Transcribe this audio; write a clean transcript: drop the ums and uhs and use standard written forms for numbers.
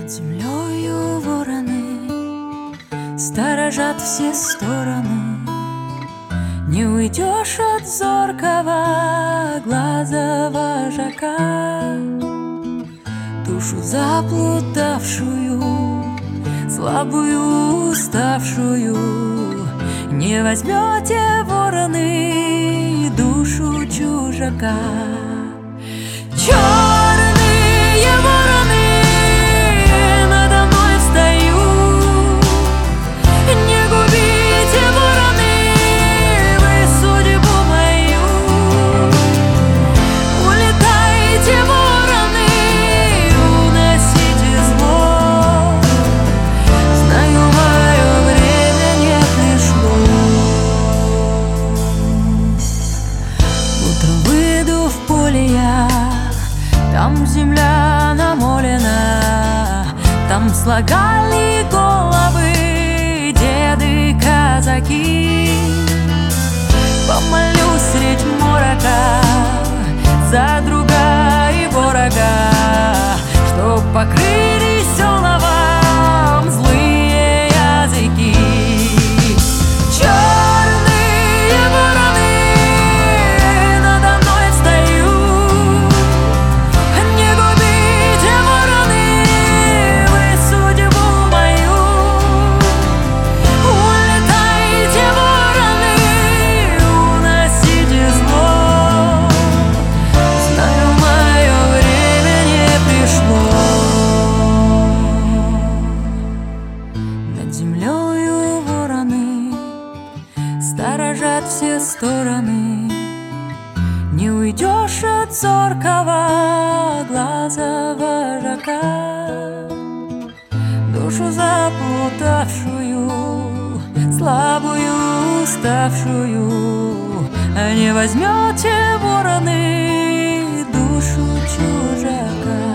Над землею вороны сторожат все стороны. Не уйдешь от зоркого глаза вожака. Душу заплутавшую, слабую, уставшую, не возьмете вороны душу чужака. Черные вороны надо мной встают. Не губите, вороны, вы судьбу мою. Улетайте, вороны, уносите зло. Знаю, мое время не пришло. Утром выйду в поле я, там земля намолена, там слагали головы деды-казаки. Помолюсь средь морока за друга и ворога, чтоб покрыли селовам злые языки. Черные вороны надо мной встают. Не губите, вороны, вы судьбу мою. Улетайте, вороны, уносите зло. Знаю, мое время не пришло. Над землею вороны сторожат все стороны. Не уйдешь от зоркого глаза вожака. Душу заплутавшую, слабую, уставшую, не возьмете вороны душу чужака.